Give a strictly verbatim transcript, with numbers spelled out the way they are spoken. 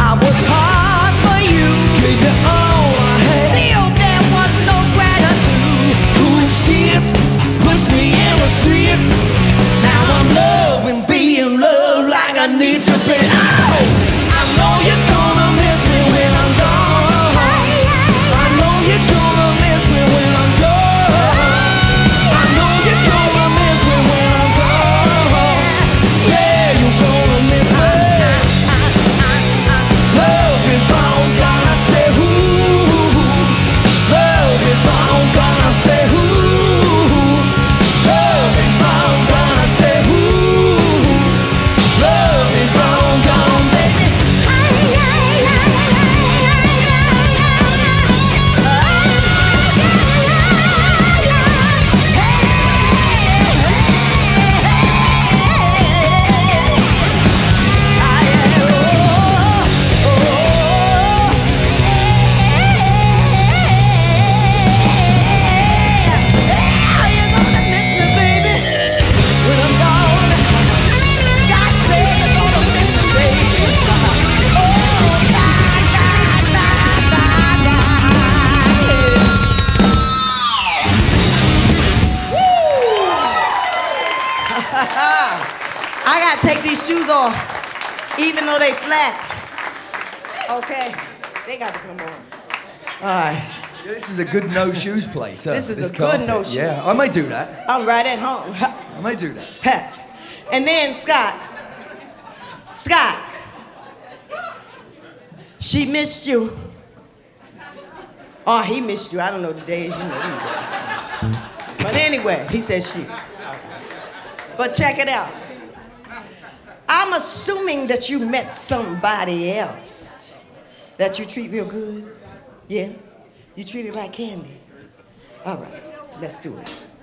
I was hard for you, gave you all I had. Still there was no gratitude. Cool shit pushed me in the streets. Now I'm loving being loved like I need to be. Oh, I know you're gonna miss me when I'm gone. I know you're gonna miss me when I'm gone. I know you're gonna miss me when I'm gone. Yeah, you're gonna miss me. Love is all gonna say who. Love is all gonna say who. Love is all gonna say who. Love is all gone, baby. I gotta take these shoes off, even though they flat. Okay, they got to come on. All right. Yeah, this is a good no shoes place. Huh? This is this a carpet. good no shoes. Yeah, I may do that. I'm right at home. I may do that. And then Scott, Scott, she missed you. Or he missed you. I don't know the days, you know these days. But anyway, he said she. But check it out. I'm assuming that you met somebody else that you treat real good. Yeah? You treat it like candy. All right, let's do it.